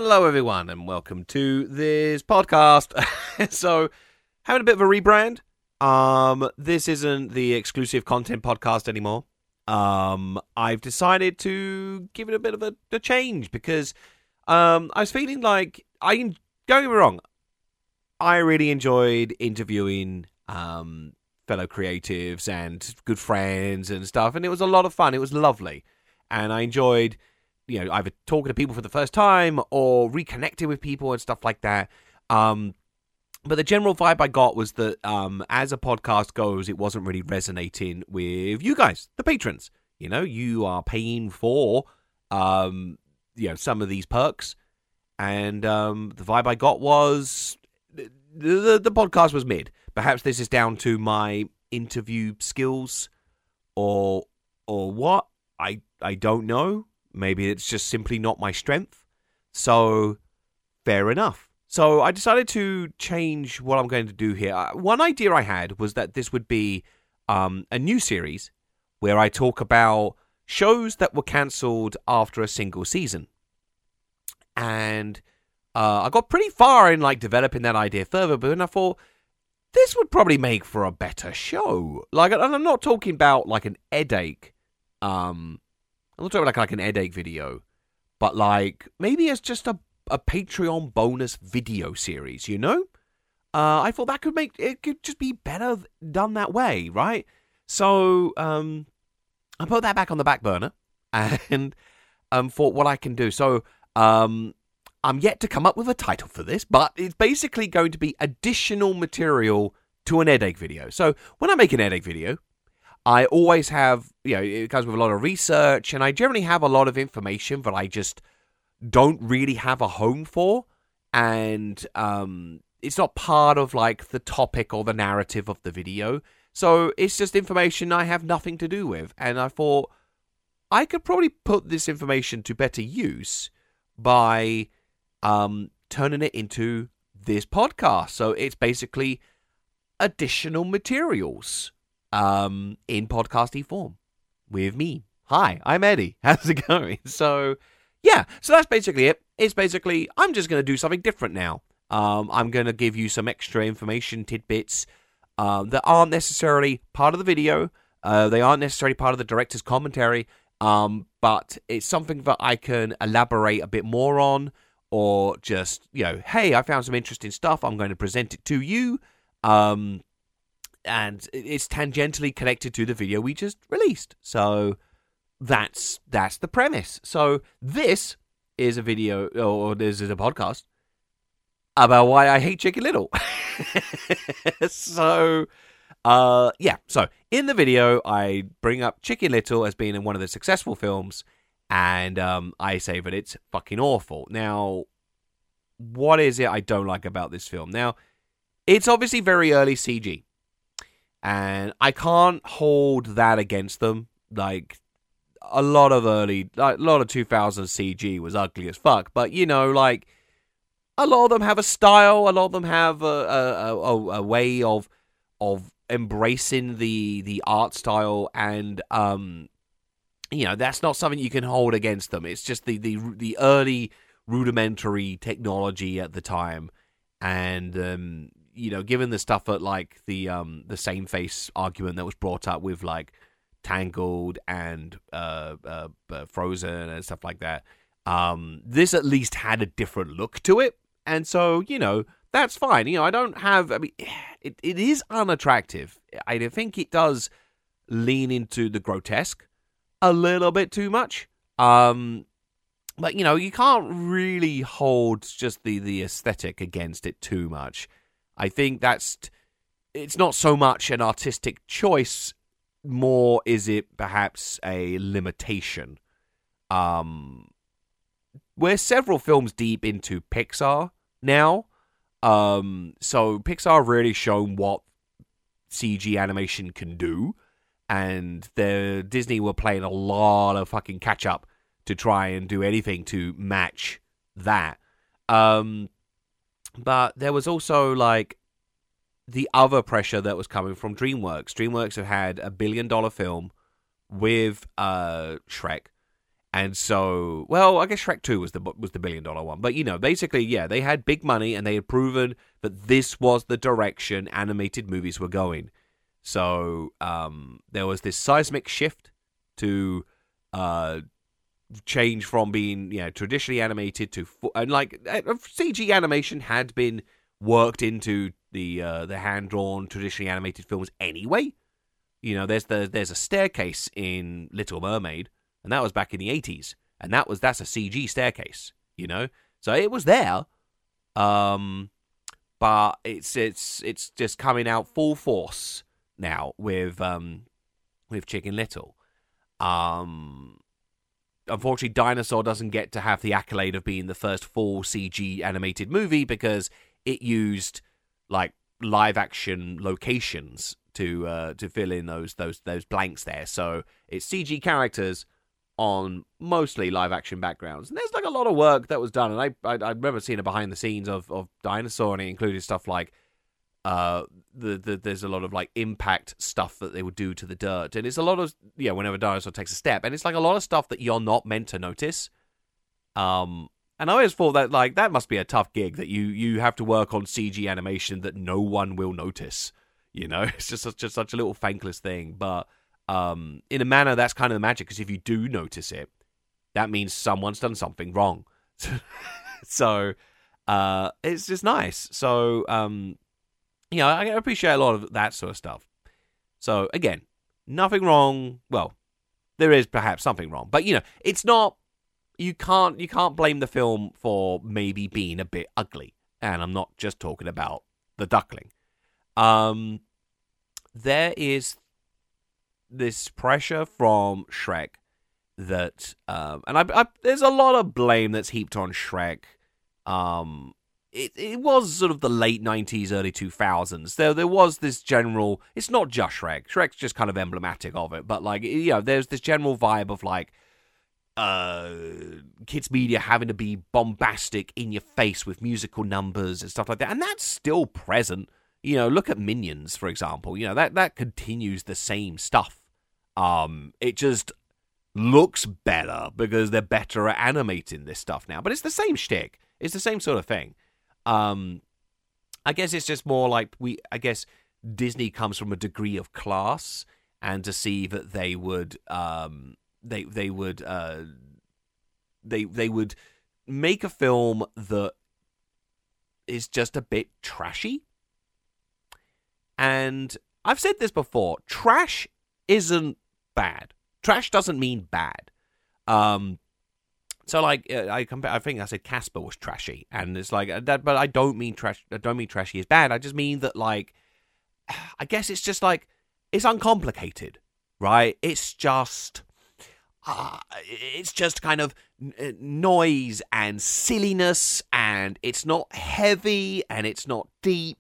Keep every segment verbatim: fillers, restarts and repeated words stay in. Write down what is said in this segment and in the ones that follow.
Hello, everyone, and welcome to this podcast. So, having a bit of a rebrand. Um, this isn't the exclusive content podcast anymore. Um, I've decided to give it a bit of a, a change because um, I was feeling like I don't get me wrong. I really enjoyed interviewing um, fellow creatives and good friends and stuff, and it was a lot of fun. It was lovely, and I enjoyed, you know, either talking to people for the first time or reconnecting with people and stuff like that. Um, but the general vibe I got was that um, as a podcast goes, it wasn't really resonating with you guys, the patrons. You know, you are paying for, um, you know, some of these perks. And um, the vibe I got was the, the, the podcast was mid. Perhaps this is down to my interview skills or or what. I I don't know. Maybe it's just simply not my strength. So, fair enough. So, I decided to change what I'm going to do here. One idea I had was that this would be um, a new series where I talk about shows that were cancelled after a single season. And uh, I got pretty far in like developing that idea further, but then I thought, this would probably make for a better show. Like, and I'm not talking about like an headache, um... I'm not talking about like, like an headache video, but like maybe it's just a, a Patreon bonus video series, you know? Uh, I thought that could make, it could just be better done that way, right? So um, I put that back on the back burner and um, thought what I can do. So um, I'm yet to come up with a title for this, but it's basically going to be additional material to an headache video. So when I make an headache video, I always have, you know, it comes with a lot of research, and I generally have a lot of information that I just don't really have a home for, and um, it's not part of, like, the topic or the narrative of the video, so it's just information I have nothing to do with, and I thought I could probably put this information to better use by um, turning it into this podcast, so it's basically additional materials. Um, in podcasty form with me. Hi, I'm Eddie. How's it going? So, yeah, so that's basically it. It's basically, I'm just going to do something different now. Um, I'm going to give you some extra information, tidbits, um, that aren't necessarily part of the video. Uh, they aren't necessarily part of the director's commentary, um, but it's something that I can elaborate a bit more on, or just, you know, hey, I found some interesting stuff. I'm going to present it to you. Um... And it's tangentially connected to the video we just released. So that's that's the premise. So this is a video, or this is a podcast about why I hate Chicken Little. so, uh, yeah. So in the video, I bring up Chicken Little as being in one of the successful films, and um, I say that it's fucking awful. Now, what is it I don't like about this film? Now, it's obviously very early C G. And I can't hold that against them. Like, a lot of early, like, a lot of two thousands C G was ugly as fuck. But, you know, like, a lot of them have a style. A lot of them have a, a, a, a way of of embracing the the art style. And, um, you know, that's not something you can hold against them. It's just the, the, the early rudimentary technology at the time. And, um... you know, given the stuff at, like, the um the same face argument that was brought up with, like, Tangled and uh, uh, uh, Frozen and stuff like that, um, this at least had a different look to it. And so, you know, that's fine. You know, I don't have, I mean, it, it is unattractive. I think it does lean into the grotesque a little bit too much. Um, but, you know, you can't really hold just the, the aesthetic against it too much. I think that's, it's not so much an artistic choice, more is it perhaps a limitation. Um, we're several films deep into Pixar now, um, so Pixar have really shown what C G animation can do, and the Disney were playing a lot of fucking catch up to try and do anything to match that. Um... But there was also, like, the other pressure that was coming from DreamWorks. DreamWorks have had a billion-dollar film with uh, Shrek, And so, well, I guess Shrek two was the was the billion dollar one. But, you know, basically, yeah, they had big money and they had proven that this was the direction animated movies were going. So um, there was this seismic shift to uh, change from being, yeah, traditionally animated to, and like C G animation had been worked into the uh, the hand drawn traditionally animated films anyway. You know, there's the there's a staircase in Little Mermaid, and that was back in the eighties, and that was that's a C G staircase. You know, so it was there, um, but it's it's it's just coming out full force now with um with Chicken Little. Um, unfortunately, Dinosaur doesn't get to have the accolade of being the first full C G animated movie because it used like live action locations to uh, to fill in those those those blanks there. So it's C G characters on mostly live action backgrounds. And there's like a lot of work that was done. And I I, I remember seeing a behind the scenes of, of Dinosaur, and it included stuff like uh the, the there's a lot of like impact stuff that they would do to the dirt. And it's a lot of, yeah, whenever Dinosaur takes a step. And it's like a lot of stuff that you're not meant to notice. Um And I always thought that, like, that must be a tough gig, that you, you have to work on C G animation that no one will notice. You know, it's just, just such a little thankless thing. But um, in a manner, that's kind of the magic, because if you do notice it, that means someone's done something wrong. so uh, it's just nice. So, um, you know, I appreciate a lot of that sort of stuff. So, again, nothing wrong. Well, there is perhaps something wrong. But, you know, it's not... You can't you can't blame the film for maybe being a bit ugly, and I'm not just talking about the duckling. Um, there is this pressure from Shrek that, um, and I, I, there's a lot of blame that's heaped on Shrek. Um, it it was sort of the late nineties, early two thousands. There there was this general. It's not just Shrek. Shrek's just kind of emblematic of it, but like you know, there's this general vibe of like. Uh, kids media having to be bombastic in your face with musical numbers and stuff like that, and that's still present. You know, look at Minions, for example. You know, that that continues the same stuff. Um, it just looks better because they're better at animating this stuff now. But it's the same shtick. It's the same sort of thing. Um, I guess it's just more like we. I guess Disney comes from a degree of class, and to see that they would. Um, They they would uh, they they would make a film that is just a bit trashy. And I've said this before: trash isn't bad. Trash doesn't mean bad. Um, so like I compare, I think I said Casper was trashy, and it's like that, but I don't mean trash. I don't mean trashy is bad. I just mean that like I guess it's just like it's uncomplicated, right? It's just. Uh, it's just kind of noise and silliness, and it's not heavy and it's not deep.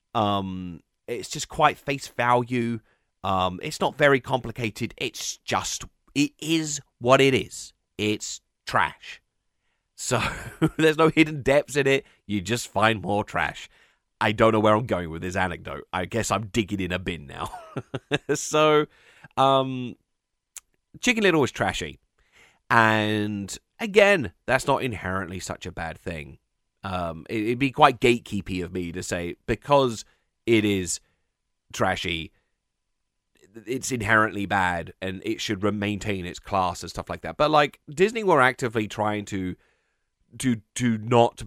Um, it's just quite face value. Um, it's not very complicated. It's just, it is what it is. It's trash. So there's no hidden depths in it. You just find more trash. I don't know where I'm going with this anecdote. I guess I'm digging in a bin now. so, um... Chicken Little was trashy. And again, that's not inherently such a bad thing. Um, it, it'd be quite gatekeepy of me to say, because it is trashy, it's inherently bad and it should maintain its class and stuff like that. But like Disney were actively trying to to to not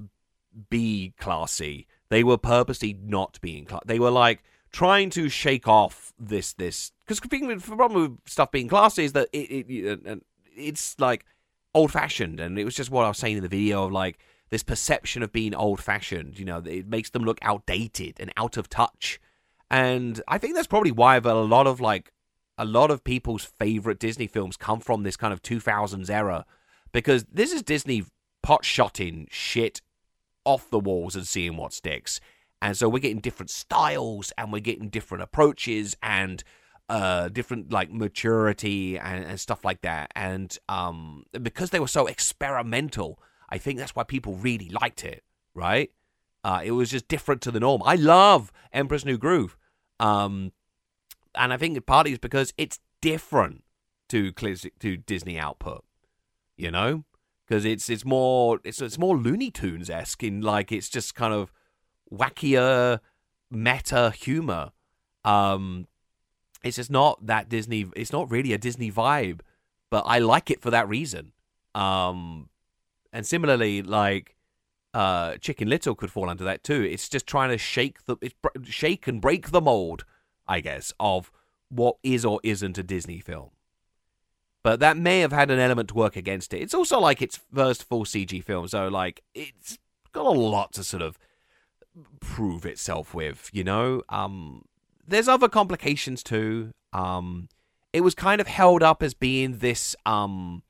be classy. They were purposely not being classy. They were like trying to shake off this this because the problem with stuff being classy is that it, it it's like old fashioned, and it was just what I was saying in the video of like this perception of being old fashioned. You know, it makes them look outdated and out of touch, and I think that's probably why a lot of like a lot of people's favorite Disney films come from this kind of two thousands era, because this is Disney pot shotting shit off the walls and seeing what sticks. And so we're getting different styles, and we're getting different approaches, and uh, different like maturity and, and stuff like that. And um, because they were so experimental, I think that's why people really liked it, right? Uh, it was just different to the norm. I love Emperor's New Groove, um, and I think partly is because it's different to to Disney output. you know, because it's it's more it's it's more Looney Tunes esque in like it's just kind of wackier meta humor. Um, it's just not that Disney. It's not really a Disney vibe, but I like it for that reason. Um, and similarly, like uh, Chicken Little could fall under that too. It's just trying to shake the it's, shake and break the mold, I guess, of what is or isn't a Disney film. But that may have had an element to work against it. It's also like its first full C G film, so like it's got a lot to sort of prove itself with, you know. Um, there's other complications too. Um, it was kind of held up as being this um,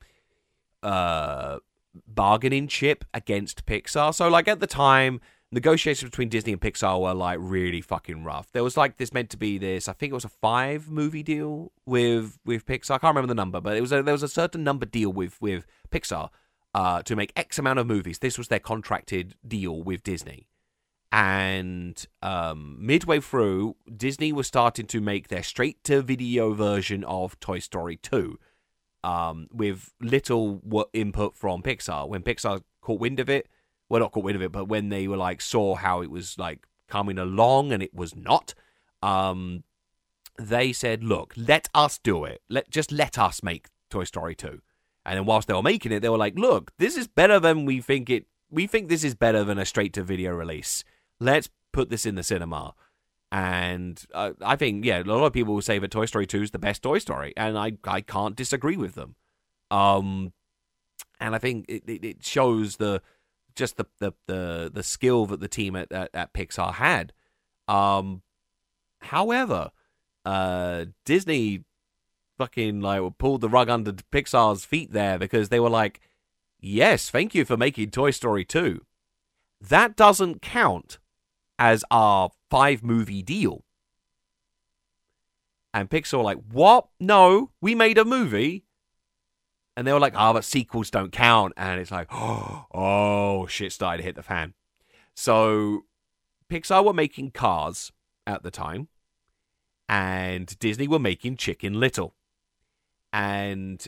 uh, bargaining chip against Pixar. So like at the time, negotiations between Disney and Pixar were like really fucking rough. There was like this meant to be this, I think it was a five movie deal with with Pixar. I can't remember the number, but it was a, there was a certain number deal with with Pixar uh, to make X amount of movies. This was their contracted deal with Disney. And um, midway through, Disney was starting to make their straight-to-video version of Toy Story two, um, with little input from Pixar. When Pixar caught wind of it, well, not caught wind of it, but when they were like saw how it was like coming along and it was not, um, they said, "Look, let us do it. Let just let us make Toy Story two." And then whilst they were making it, they were like, "Look, this is better than we think it. We think this is better than a straight-to-video release. Let's put this in the cinema." And uh, I think, yeah, a lot of people will say that Toy Story two is the best Toy Story, and I, I can't disagree with them. Um, and I think it, it, it shows the just the, the, the, the skill that the team at, at, at Pixar had. Um, however, uh, Disney fucking like pulled the rug under Pixar's feet there because they were like, "Yes, thank you for making Toy Story two. That doesn't count as our five-movie deal." And Pixar were like, "What? No, we made a movie." And they were like, "Ah, oh, but sequels don't count." And it's like, oh, shit started to hit the fan. So Pixar were making Cars at the time, and Disney were making Chicken Little. And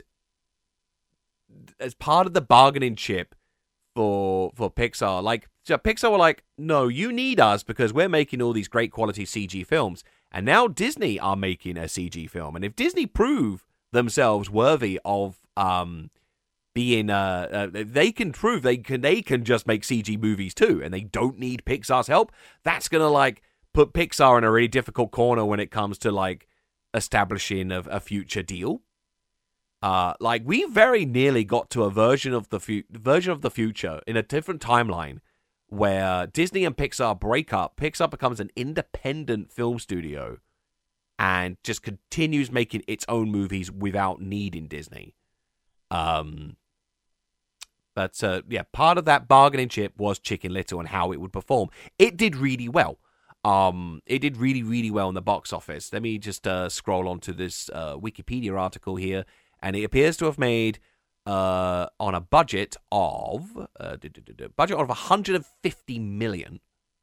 as part of the bargaining chip for for Pixar, like so Pixar were like, "No, you need us because we're making all these great quality C G films, and now Disney are making a C G film, and if Disney prove themselves worthy of um being uh, uh they can prove they can they can just make C G movies too, and they don't need Pixar's help. That's gonna like put Pixar in a really difficult corner when it comes to like establishing a, a future deal." Uh, like we very nearly got to a version of the fu- version of the future in a different timeline where Disney and Pixar break up. Pixar becomes an independent film studio and just continues making its own movies without needing Disney. Um, but uh, yeah, part of that bargaining chip was Chicken Little and how it would perform. It did really well. Um, it did really, really well in the box office. Let me just uh, scroll onto this uh, Wikipedia article here. And it appears to have made, uh, on a budget of, uh, budget of one hundred fifty million,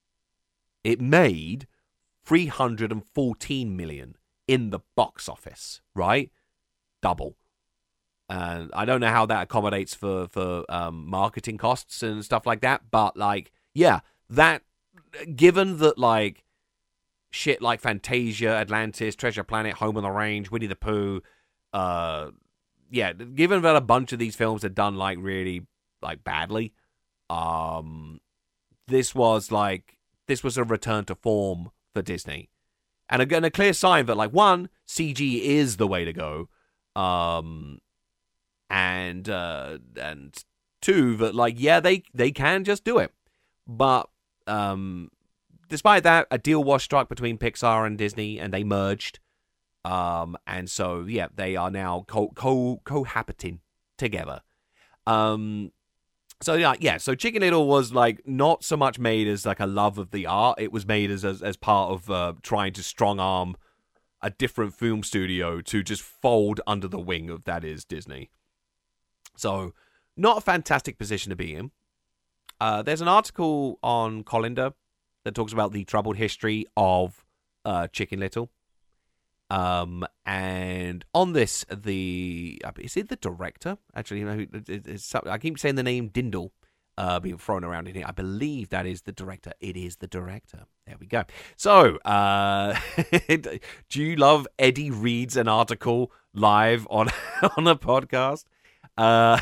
it made three hundred fourteen million in the box office, right? Double. And I don't know how that accommodates for, for um, marketing costs and stuff like that, but, like, yeah, that, given that, like, shit like Fantasia, Atlantis, Treasure Planet, Home on the Range, Winnie the Pooh, uh... yeah, given that a bunch of these films had done, like, really, like, badly, um, this was, like, this was a return to form for Disney. And again, a clear sign that, like, one, C G is the way to go, um, and, uh, and two, that, like, yeah, they, they can just do it. But, um, despite that, a deal was struck between Pixar and Disney, and they merged. Um, and so, yeah, they are now co- co- cohabiting together. Um, so, yeah, yeah, so Chicken Little was, like, not so much made as, like, a love of the art. It was made as as, as part of uh, trying to strong-arm a different film studio to just fold under the wing of, that is, Disney. So, not a fantastic position to be in. Uh, there's an article on Colander that talks about the troubled history of uh, Chicken Little. Um, and on this, the is it the director? Actually, you know, it, it, it's, I keep saying the name Dindal uh, being thrown around in here. I believe that is the director. It is the director. There we go. So, uh, do you love Eddie reads an article live on on a podcast? Uh,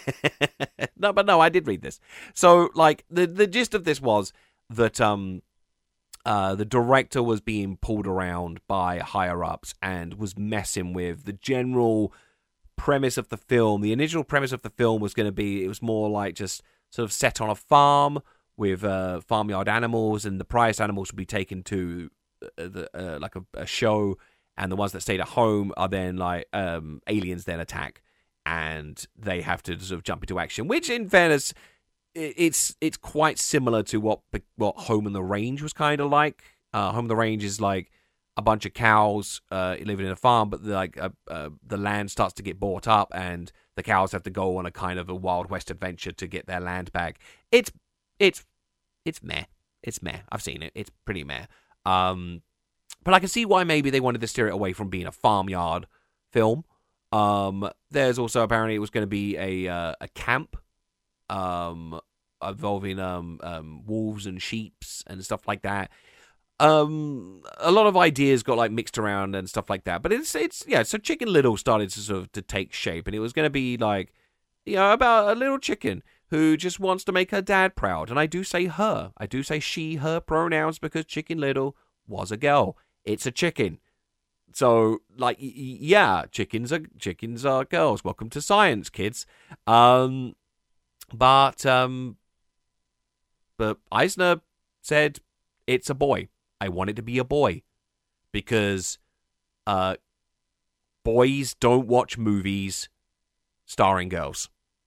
no, but no, I did read this. So, like, the the gist of this was that um. Uh, the director was being pulled around by higher-ups and was messing with the general premise of the film. The initial premise of the film was going to be, it was more like just sort of set on a farm with uh, farmyard animals, and the prized animals would be taken to uh, the uh, like a, a show, and the ones that stayed at home are then like um, aliens then attack, and they have to sort of jump into action, which in fairness, It's it's quite similar to what what Home on the Range was kind of like. Uh, Home on the Range is like a bunch of cows uh, living in a farm, but the, like uh, uh, the land starts to get bought up, and the cows have to go on a kind of a Wild West adventure to get their land back. It's it's it's meh. It's meh. I've seen it. It's pretty meh. Um, but I can see why maybe they wanted to steer it away from being a farmyard film. Um, there's also apparently it was going to be a uh, a camp. Um, involving um, um wolves and sheeps and stuff like that. Um, a lot of ideas got like mixed around and stuff like that. But it's it's yeah. So Chicken Little started to sort of to take shape, and it was going to be like, you know, about a little chicken who just wants to make her dad proud. And I do say her. I do say she, her pronouns because Chicken Little was a girl. It's a chicken. So like y- y- yeah, chickens are chickens are girls. Welcome to science, kids. Um. But um, but Eisner said it's a boy. I want it to be a boy because uh, boys don't watch movies starring girls.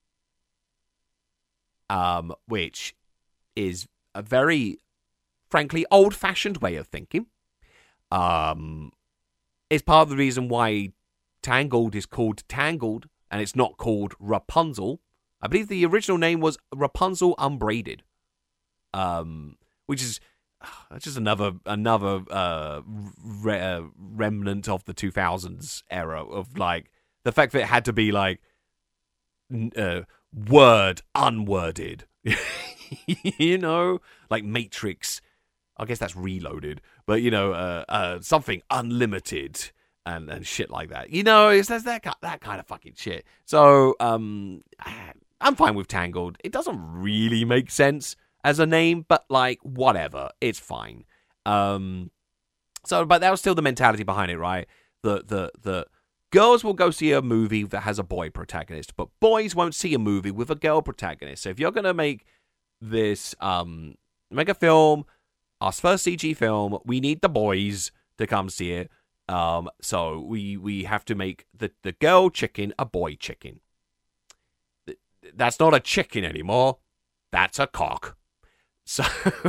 Um, which is a very, frankly, old-fashioned way of thinking. Um, it's part of the reason why Tangled is called Tangled and it's not called Rapunzel. I believe the original name was Rapunzel Unbraided, um, which is uh, just another another uh, re- uh, remnant of the two thousands era of like the fact that it had to be like uh, word unworded, you know, like Matrix. I guess that's Reloaded, but you know, uh, uh, something unlimited. And, and shit like that. You know, it's that, that, that kind of fucking shit. So, um, I'm fine with Tangled. It doesn't really make sense as a name, but, like, whatever. It's fine. Um, so, but that was still the mentality behind it, right? The, the, the girls will go see a movie that has a boy protagonist, but boys won't see a movie with a girl protagonist. So if you're going to make this, um, make a film, our first C G film, we need the boys to come see it. Um, so we, we have to make the, the girl chicken a boy chicken. That's not a chicken anymore. That's a cock. So,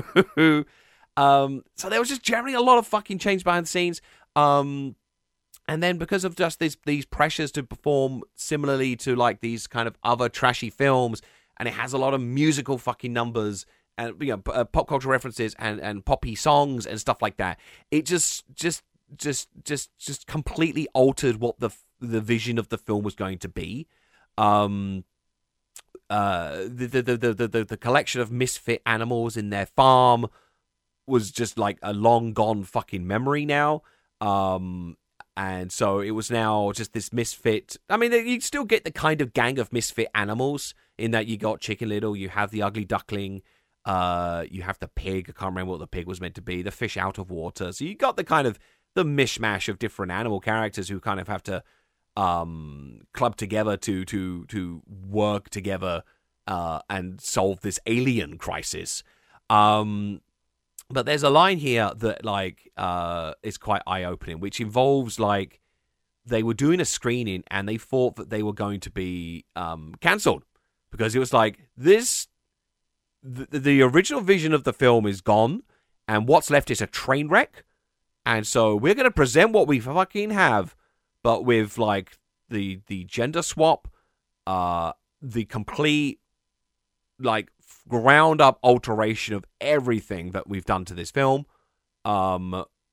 um, so there was just generally a lot of fucking change behind the scenes. Um, and then because of just this, these pressures to perform similarly to like these kind of other trashy films, and it has a lot of musical fucking numbers and, you know, uh, pop culture references and, and poppy songs and stuff like that. It just, just, just just just completely altered what the the vision of the film was going to be. Um uh the the the the, the, the collection of misfit animals in their farm was just like a long gone fucking memory now. Um and so it was now just this misfit. I mean, you still get the kind of gang of misfit animals in that you got Chicken Little, you have the ugly duckling, uh you have the pig. I can't remember what the pig was meant to be, the fish out of water. So you got the kind of the mishmash of different animal characters who kind of have to um, club together to to to work together uh, and solve this alien crisis. Um, but there's a line here that like uh, is quite eye-opening, which involves like they were doing a screening and they thought that they were going to be um, cancelled because it was like this. The, the original vision of the film is gone, and what's left is a train wreck. And so we're going to present what we fucking have, but with, like, the the gender swap, uh, the complete, like, ground-up alteration of everything that we've done to this film. Um,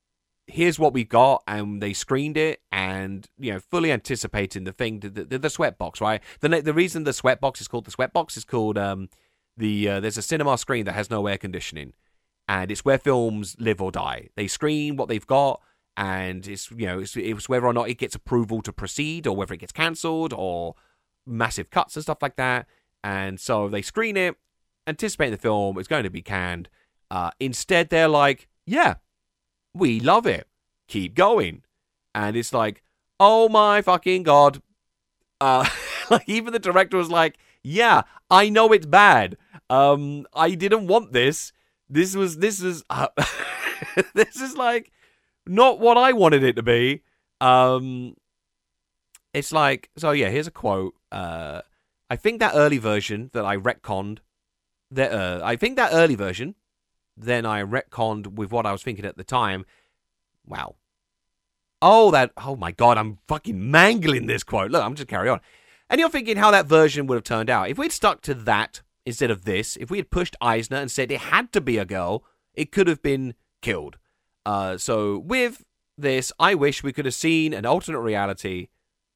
here's what we got, and they screened it, and, you know, fully anticipating the thing, the, the, the sweatbox, right? The the reason the sweatbox is called the sweatbox is called, um, the, uh, there's a cinema screen that has no air conditioning, and it's where films live or die. They screen what they've got, and it's, you know, it's, it's whether or not it gets approval to proceed, or whether it gets cancelled, or massive cuts and stuff like that, and so they screen it, anticipating the film, it's going to be canned. Uh, instead, they're like, yeah, we love it. Keep going. And it's like, oh my fucking God. Uh, like, even the director was like, yeah, I know it's bad. Um, I didn't want this. This was, this is, uh, this is like not what I wanted it to be. Um, it's like, so yeah, here's a quote. Uh, I think that early version that I retconned, that, uh, I think that early version, then I retconned with what I was thinking at the time. Wow. Oh, that, oh my God, I'm fucking mangling this quote. Look, I'm just carry on. And you're thinking how that version would have turned out. If we'd stuck to that instead of this, if we had pushed Eisner and said it had to be a girl, it could have been killed. Uh, so with this, I wish we could have seen an alternate reality,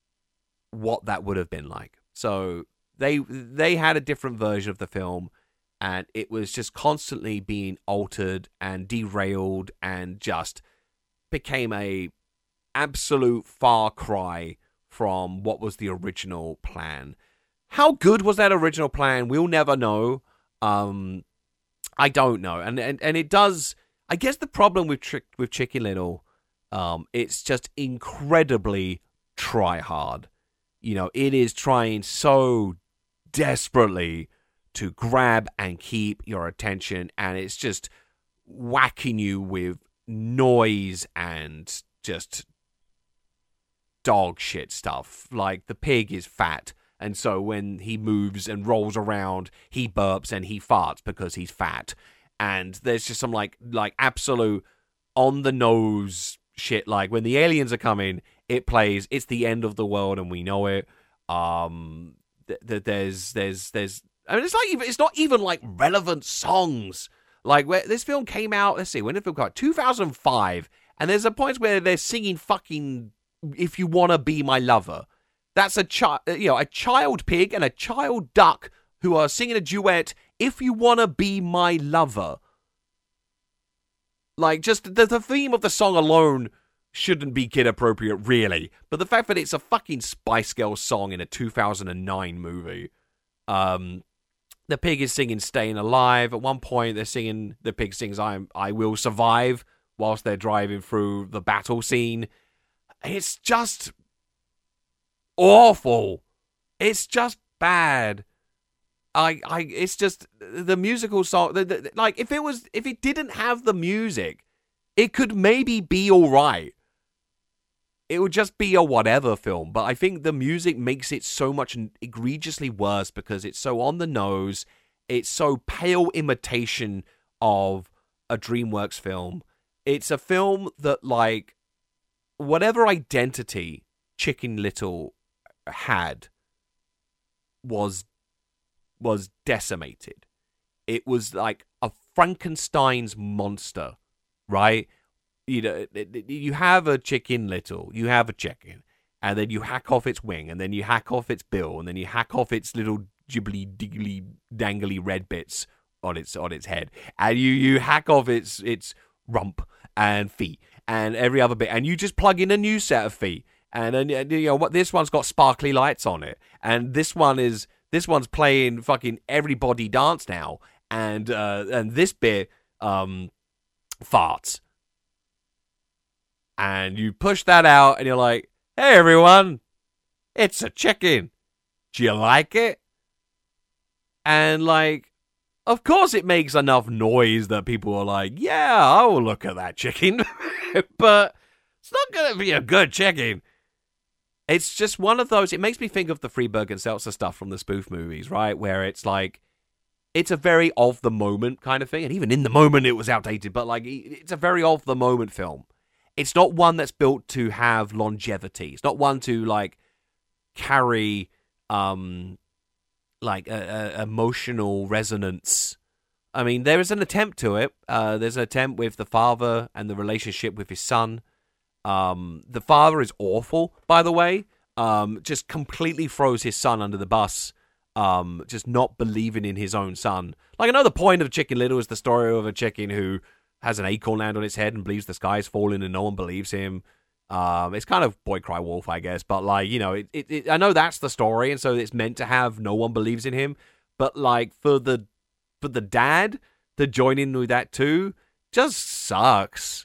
what that would have been like. So they they had a different version of the film, and it was just constantly being altered and derailed, and just became a absolute far cry from what was the original plan. How good was that original plan? We'll never know. Um, I don't know. And, and and it does, I guess the problem with Tri- with Chicken Little, um, it's just incredibly try hard. You know, it is trying so desperately to grab and keep your attention, and it's just whacking you with noise and just dog shit stuff. Like, the pig is fat, and so when he moves and rolls around, he burps and he farts because he's fat. And there's just some like like absolute on the nose shit. Like, when the aliens are coming, it plays "It's the End of the World" and we know it. Um, th- th- there's there's there's I mean, it's like even, it's not even like relevant songs. Like, where this film came out, let's see, when did the film come out? two thousand five. And there's a point where they're singing fucking "If You Wanna Be My Lover." That's a child, you know, a child pig and a child duck who are singing a duet, "If You Wanna Be My Lover." Like, just the, the theme of the song alone shouldn't be kid appropriate, really. But the fact that it's a fucking Spice Girls song in a two thousand nine movie. Um, the pig is singing "Staying Alive." At one point, they're singing, the pig sings I I Will Survive whilst they're driving through the battle scene. It's just awful. It's just bad. I, I, it's just the musical song. The, the, like, if it was, if it didn't have the music, it could maybe be all right. It would just be a whatever film. But I think the music makes it so much egregiously worse because it's so on the nose. It's so pale imitation of a DreamWorks film. It's a film that, like, whatever identity Chicken Little had was was decimated. It was like a Frankenstein's monster, right? You know, you have a Chicken Little, you have a chicken, and then you hack off its wing, and then you hack off its bill, and then you hack off its little jibbly diggly dangly red bits on its on its head, and you you hack off its its rump and feet and every other bit, and you just plug in a new set of feet, and then, you know what, this one's got sparkly lights on it, and this one is this one's playing fucking Everybody Dance Now, and uh, and this bit um farts. And you push that out, and you're like, "Hey, everyone, it's a chicken. Do you like it?" And, like, of course it makes enough noise that people are like, "Yeah, I'll look at that chicken." But it's not going to be a good chicken. It's just one of those, it makes me think of the Freeberg and Seltzer stuff from the spoof movies, right? Where it's like, it's a very of-the-moment kind of thing. And even in the moment, it was outdated. But, like, it's a very of-the-moment film. It's not one that's built to have longevity. It's not one to, like, carry, um, like, a, a emotional resonance. I mean, there is an attempt to it. Uh, there's an attempt with the father and the relationship with his son. Um, the father is awful, by the way. Um, just completely throws his son under the bus. Um, just not believing in his own son. Like, I know the point of Chicken Little is the story of a chicken who has an acorn land on its head and believes the sky is falling and no one believes him. Um, it's kind of Boy Cry Wolf, I guess. But, like, you know, it, it, it, I know that's the story, and so it's meant to have no one believes in him. But, like, for the for the dad to join in with that too, just sucks.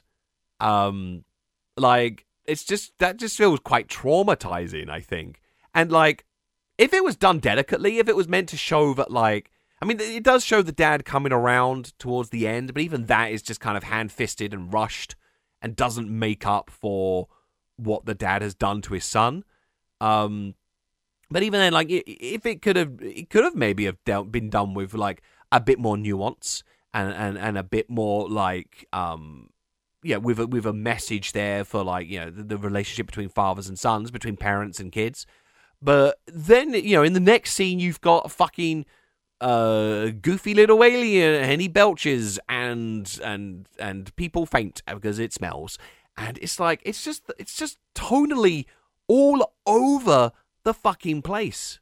Um, like, it's just, that just feels quite traumatizing, I think. And, like, if it was done delicately, if it was meant to show that, like, I mean, it does show the dad coming around towards the end, but even that is just kind of hand-fisted and rushed and doesn't make up for what the dad has done to his son. Um, but even then, like, if it could have, it could have maybe have dealt, been done with, like, a bit more nuance and, and, and a bit more, like, um, yeah, with a, with a message there for, like, you know, the, the relationship between fathers and sons, between parents and kids. But then, you know, in the next scene, you've got a fucking uh, goofy little alien, and he belches, and and and people faint because it smells. And it's like, it's just, it's just tonally all over the fucking place.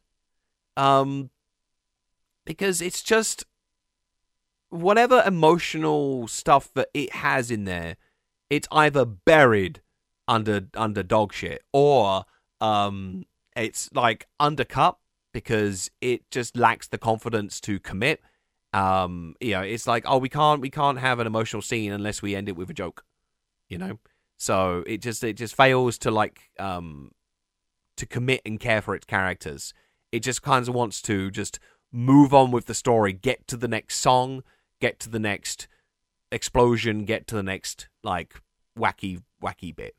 Um, because it's just, whatever emotional stuff that it has in there, it's either buried under under dog shit, or um, it's like undercut because it just lacks the confidence to commit. Um, you know, it's like, oh, we can't we can't have an emotional scene unless we end it with a joke, you know. So it just it just fails to like um to commit and care for its characters. It just kind of wants to just move on with the story, get to the next song, get to the next explosion, get to the next, like, wacky, wacky bit.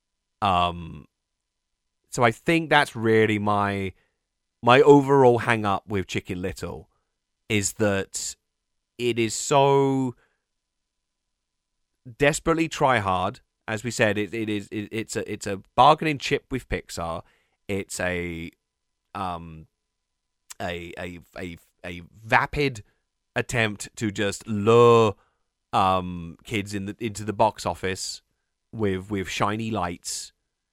Um, so I think that's really my my overall hang-up with Chicken Little, is that it is so desperately try-hard. As we said, it, it is it, it's a it's a bargaining chip with Pixar. It's a um a a a a vapid attempt to just lure um, kids in the into the box office with with shiny lights,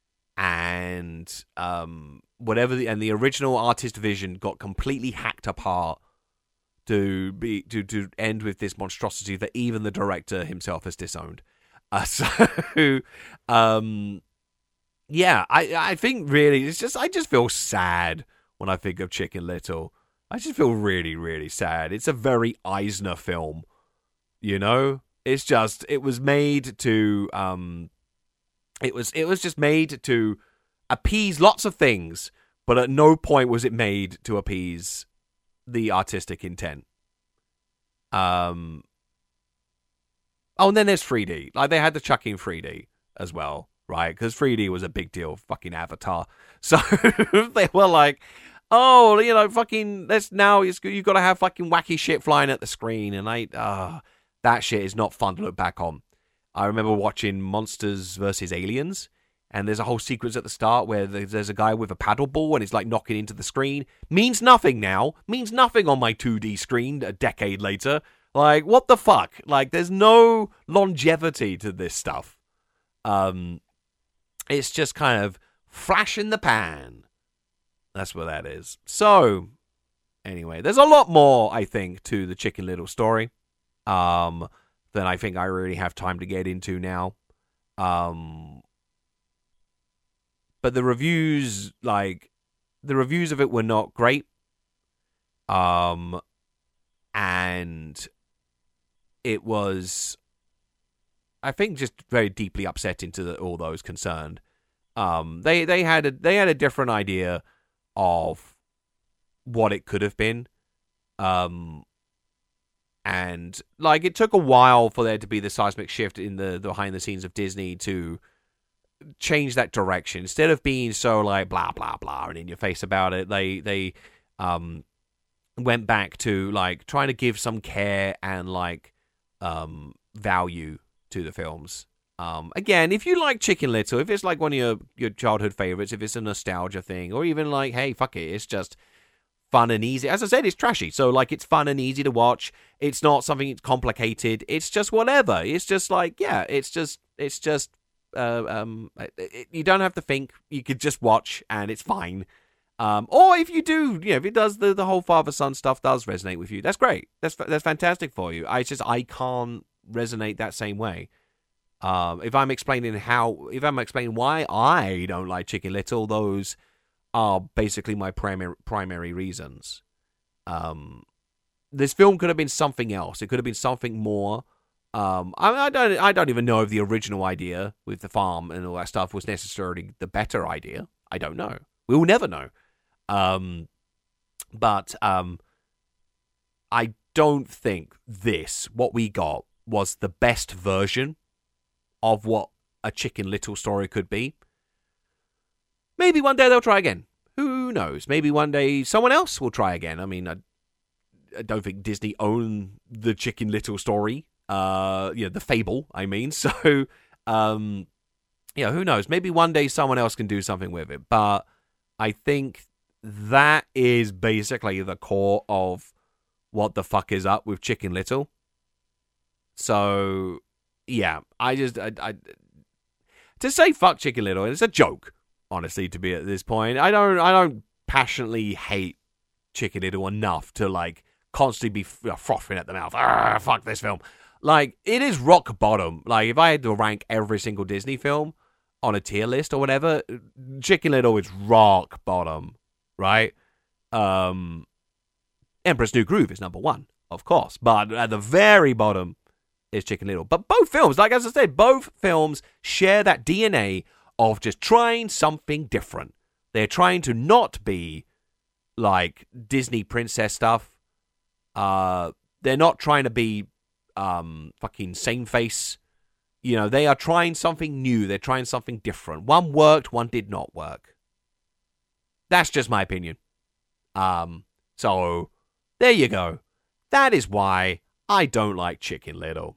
and um, whatever the and the original artist vision got completely hacked apart to be to to end with this monstrosity that even the director himself has disowned. Uh, so, um, yeah, I I think really it's just I just feel sad when I think of Chicken Little. I just feel really, really sad. It's a very Eisner film, you know? It's just, it was made to, um, it was, it was just made to appease lots of things, but at no point was it made to appease the artistic intent. Um, oh, and then there's three D. Like, they had to chuck in three D as well, right? Because three D was a big deal, fucking Avatar. So they were like, oh, you know, fucking, let's now, you've got to have fucking wacky shit flying at the screen. And I, uh, that shit is not fun to look back on. I remember watching Monsters versus Aliens, and there's a whole sequence at the start where there's a guy with a paddle ball and he's like knocking into the screen. Means nothing now. Means nothing on my two D screen a decade later. Like, what the fuck? Like, there's no longevity to this stuff. Um, it's just kind of flash in the pan. That's what that is. So, anyway, there's a lot more, I think, to the Chicken Little story um, than I think I really have time to get into now. Um, but the reviews, like, the reviews of it were not great. Um, and it was, I think, just very deeply upsetting to the, all those concerned. Um, they they had a they had a different idea of what it could have been. Um, and, like, it took a while for there to be the seismic shift in the, the behind the scenes of Disney to change that direction. Instead of being so, like, blah, blah, blah, and in your face about it, they, they um, went back to, like, trying to give some care and, like, um, value to the films. Um, again, if you like Chicken Little, if it's like one of your, your childhood favorites, if it's a nostalgia thing, or even like, hey, fuck it, it's just fun and easy. As I said, it's trashy. So, like, it's fun and easy to watch. It's not something complicated. It's just whatever. It's just like, yeah, it's just, it's just, uh, um, it, it, you don't have to think. You could just watch and it's fine. Um, or if you do, you know, if it does, the, the whole father-son stuff does resonate with you, that's great. That's that's fantastic for you. I it's just, I can't resonate that same way. Um, if I'm explaining how, if I'm explaining why I don't like Chicken Little, those are basically my primary primary reasons. Um, this film could have been something else. It could have been something more. Um, I, I don't, I don't even know if the original idea with the farm and all that stuff was necessarily the better idea. I don't know. We will never know. Um, but um, I don't think this, what we got, was the best version of what a Chicken Little story could be. Maybe one day they'll try again. Who knows? Maybe one day someone else will try again. I mean, I, I don't think Disney own the Chicken Little story. Uh, you know, the fable, I mean. So, um, yeah, who knows? Maybe one day someone else can do something with it. But I think that is basically the core of what the fuck is up with Chicken Little. So, yeah, I just, I, I, to say fuck Chicken Little, it's a joke, honestly, to be at this point. I don't, I don't passionately hate Chicken Little enough to, like, constantly be frothing at the mouth. Arrgh, fuck this film. Like, it is rock bottom. Like, if I had to rank every single Disney film on a tier list or whatever, Chicken Little is rock bottom, right? Um, Emperor's New Groove is number one, of course. But at the very bottom is Chicken Little. But both films, like as I said, both films share that D N A of just trying something different. They're trying to not be like Disney princess stuff. Uh, they're not trying to be um, fucking same face. You know, they are trying something new. They're trying something different. One worked, one did not work. That's just my opinion. Um, so, there you go. That is why I don't like Chicken Little.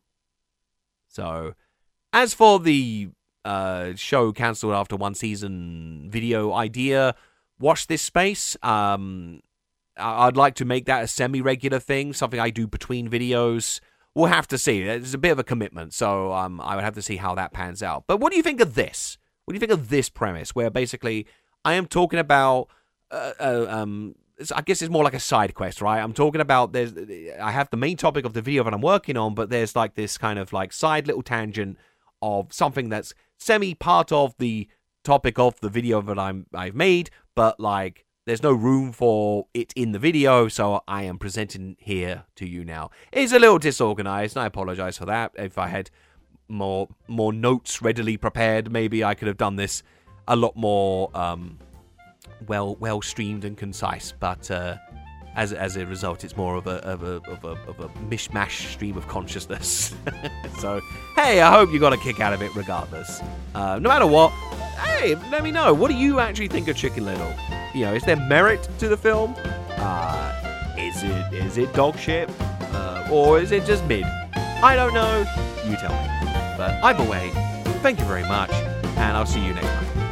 So, as for the uh, show cancelled after one season video idea, watch this space. Um, I'd like to make that a semi-regular thing, something I do between videos. We'll have to see. It's a bit of a commitment, so um, I would have to see how that pans out. But what do you think of this? What do you think of this premise, where basically I am talking about, uh, uh, um, I guess it's more like a side quest, right? I'm talking about, there's, I have the main topic of the video that I'm working on, but there's like this kind of like side little tangent of something that's semi-part of the topic of the video that I'm, I've made, but like, there's no room for it in the video, so I am presenting here to you now. It's a little disorganized, and I apologize for that. If I had more more notes readily prepared, maybe I could have done this a lot more um, well well streamed and concise. But uh, as as a result, it's more of a of a of a of a mishmash stream of consciousness. So hey, I hope you got a kick out of it, regardless. Uh, no matter what, hey, let me know. What do you actually think of Chicken Little? You know, is there merit to the film? Uh, is it is it dog shit? Uh, or is it just mid? I don't know. You tell me. But either way, thank you very much, and I'll see you next time.